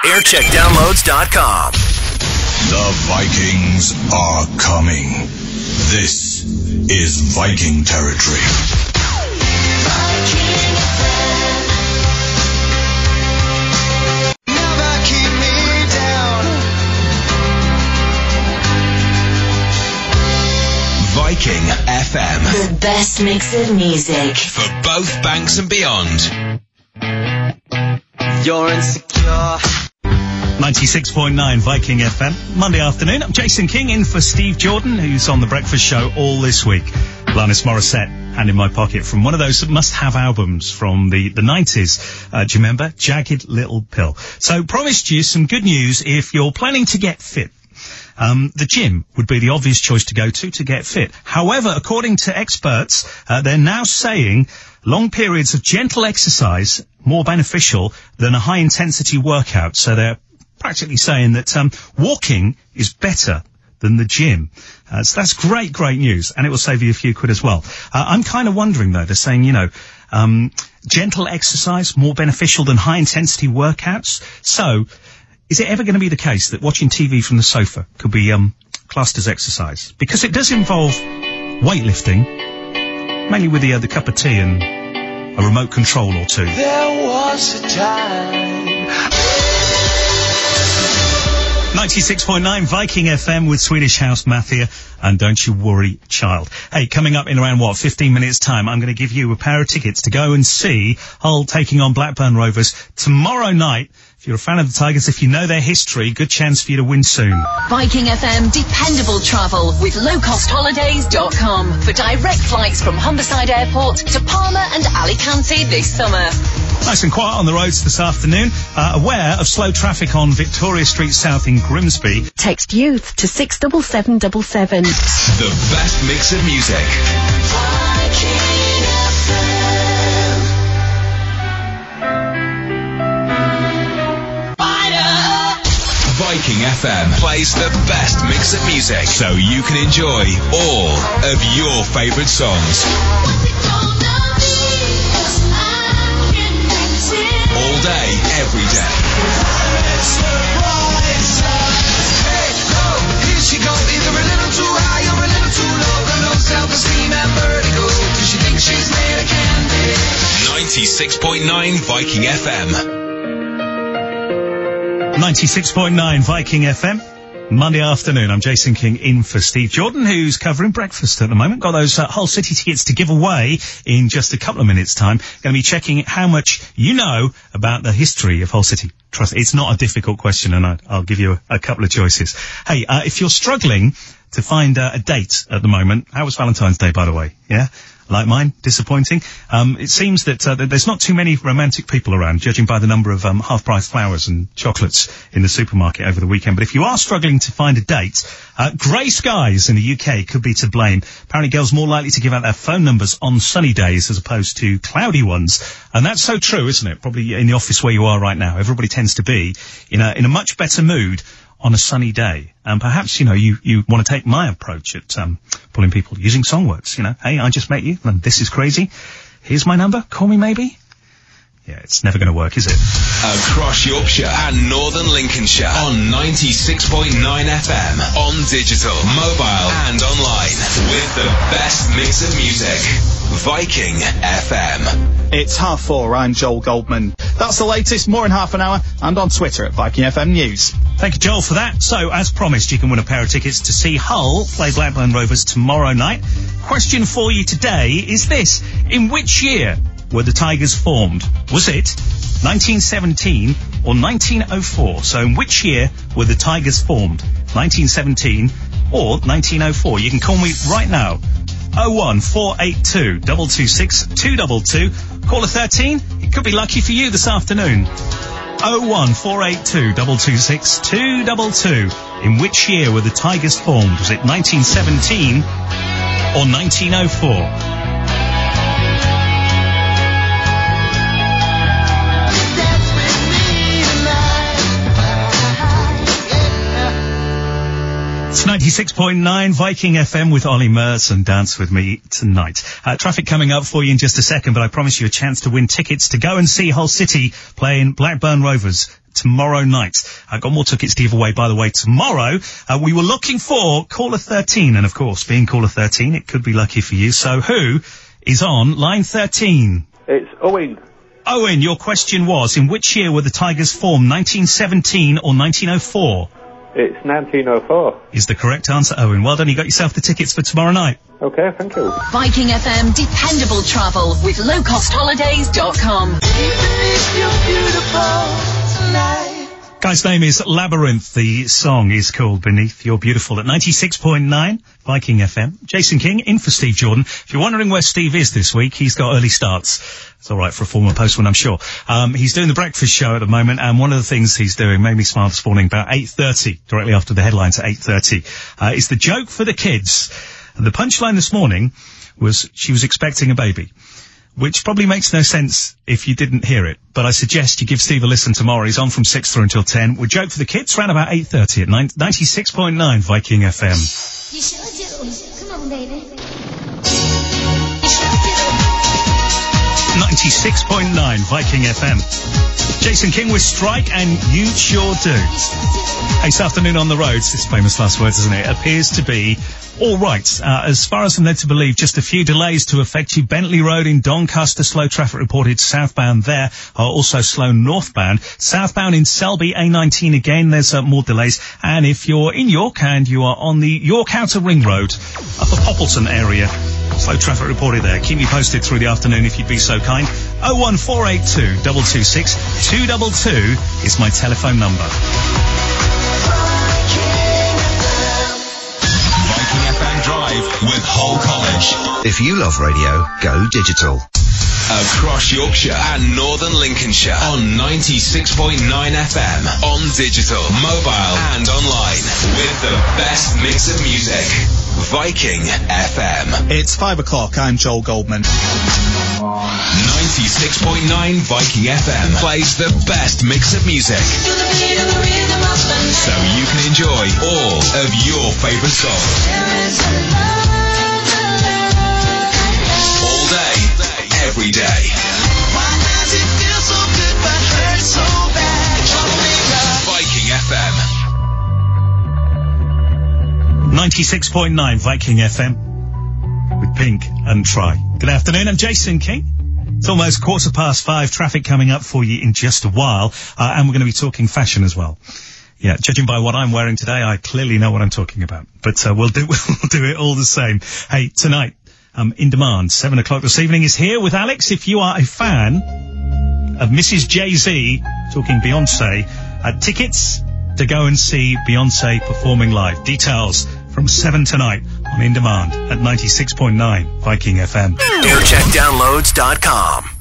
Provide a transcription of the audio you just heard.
Aircheckdownloads.com. The Vikings are coming. This is Viking territory. Viking FM. Never keep me down. Viking FM. The best mix of music For both banks and beyond. You're insecure. 96.9 Viking FM, Monday afternoon. I'm Jason King, in for Steve Jordan, who's on The Breakfast Show all this week. Alanis Morissette, hand in my pocket, from one of those must-have albums from the 90s. Do you remember? Jagged Little Pill. So, promised you some good news if you're planning to get fit. The gym would be the obvious choice to go to get fit. However, according to experts, they're now saying long periods of gentle exercise more beneficial than a high-intensity workout. So they're practically saying that walking is better than the gym. So that's great news, and it will save you a few quid as well. I'm kind of wondering, though, they're saying, gentle exercise more beneficial than high-intensity workouts. So is it ever going to be the case that watching TV from the sofa could be classed as exercise? Because it does involve weightlifting, mainly with the cup of tea and a remote control or two. There was a time. 96.9 Viking FM with Swedish House Mafia and Don't You Worry Child. Hey, coming up in around 15 minutes time, I'm going to give you a pair of tickets to go and see Hull taking on Blackburn Rovers tomorrow night. If you're a fan of the Tigers, if you know their history, good chance for you to win soon. Viking FM dependable travel with lowcostholidays.com for direct flights from Humberside Airport to Palma and Alicante this summer. Nice and quiet on the roads this afternoon. Aware of slow traffic on Victoria Street South in Grimsby. Text youth to 67777. The best mix of music. Viking FM. Viking FM plays the best mix of music so you can enjoy all of your favourite songs. All day, every day. Here she goes, either a little too high or a little too low. Got low self-esteem and vertigo. Does she think she's made of candy? 96.9 Viking FM. 96.9 Viking FM. Monday afternoon, I'm Jason King, in for Steve Jordan, who's covering breakfast at the moment. Got those Hull City tickets to give away in just a couple of minutes' time. Going to be checking how much you know about the history of Hull City. Trust, it's not a difficult question, and I'll give you a couple of choices. Hey, if you're struggling to find a date at the moment, how was Valentine's Day, by the way? Yeah? Like mine, disappointing. It seems that there's not too many romantic people around, judging by the number of half-price flowers and chocolates in the supermarket over the weekend. But if you are struggling to find a date, grey skies in the UK could be to blame. Apparently girls more likely to give out their phone numbers on sunny days as opposed to cloudy ones. And that's so true, isn't it? Probably in the office where you are right now. Everybody tends to be in a much better mood on a sunny day. And perhaps, you want to take my approach at pulling people using song words. Hey, I just met you, and this is crazy. Here's my number. Call me maybe. Yeah, it's never going to work, is it? Across Yorkshire and Northern Lincolnshire on 96.9 FM, on digital, mobile and online, with the best mix of music. Viking FM. It's 4:30. I'm Joel Goldman. That's the latest, more in half an hour, and on Twitter at Viking FM News. Thank you, Joel, for that. So, as promised, you can win a pair of tickets to see Hull play Blackburn Rovers tomorrow night. Question for you today is this. In which year were the Tigers formed? Was it 1917 or 1904? So in which year were the Tigers formed? 1917 or 1904? You can call me right now. 01482 226 222. Caller 13. It could be lucky for you this afternoon. 01482 226 222. In which year were the Tigers formed? Was it 1917 or 1904? It's 96.9 Viking FM with Ollie Merz and Dance With Me tonight. Traffic coming up for you in just a second, but I promise you a chance to win tickets to go and see Hull City playing Blackburn Rovers tomorrow night. I've got more tickets to give away, by the way, tomorrow. We were looking for caller 13, and of course, being caller 13, it could be lucky for you. So who is on line 13? It's Owen. Owen, your question was, in which year were the Tigers formed, 1917 or 1904? It's 1904. Is the correct answer, Owen. Well done, you got yourself the tickets for tomorrow night. Okay, thank you. Viking FM dependable travel with lowcostholidays.com. Guy's name is Labyrinth. The song is called Beneath You're Beautiful at 96.9 Viking FM. Jason King in for Steve Jordan. If you're wondering where Steve is this week, he's got early starts. It's all right for a former postman, I'm sure. He's doing the breakfast show at the moment, and one of the things he's doing made me smile this morning about 8:30, directly after the headlines at 8:30, is the joke for the kids. And the punchline this morning was she was expecting a baby, which probably makes no sense if you didn't hear it. But I suggest you give Steve a listen tomorrow. He's on from 6 through until 10. We'll joke for the kids around about 8:30 at 96.9 Viking FM. You sure do. Come on, baby. 96.9 Viking FM. Jason King with Strike, and You Sure Do. Hey, this afternoon on the roads, this famous last words, isn't it? Appears to be all right. As far as I'm led to believe, just a few delays to affect you. Bentley Road in Doncaster, slow traffic reported southbound there. Also slow northbound. Southbound in Selby, A19 again, there's more delays. And if you're in York and you are on the York Outer Ring Road, upper Poppleton area, slow traffic reported there. Keep me posted through the afternoon if you'd be so kind. 01482 226 222 is my telephone number. Viking FM Drive with Hull College. If you love radio, go digital. Across Yorkshire and Northern Lincolnshire on 96.9 FM, on digital, mobile and online, with the best mix of music. Viking FM. It's 5 o'clock. I'm Joel Goldman. 96.9 Viking FM plays the best mix of music, so you can enjoy all of your favourite songs. All day, every day. Why does it feel so good but hurt so bad? Viking FM. 96.9 Viking FM with Pink and Try. Good afternoon, I'm Jason King. It's almost 5:15, traffic coming up for you in just a while, and we're going to be talking fashion as well. Yeah, judging by what I'm wearing today, I clearly know what I'm talking about, but we'll do it all the same. Hey, tonight, In Demand, 7 o'clock this evening is here with Alex. If you are a fan of Mrs. Jay-Z, talking Beyonce, tickets to go and see Beyonce performing live. Details from 7 tonight on In Demand at 96.9 Viking FM. Aircheckdownloads.com.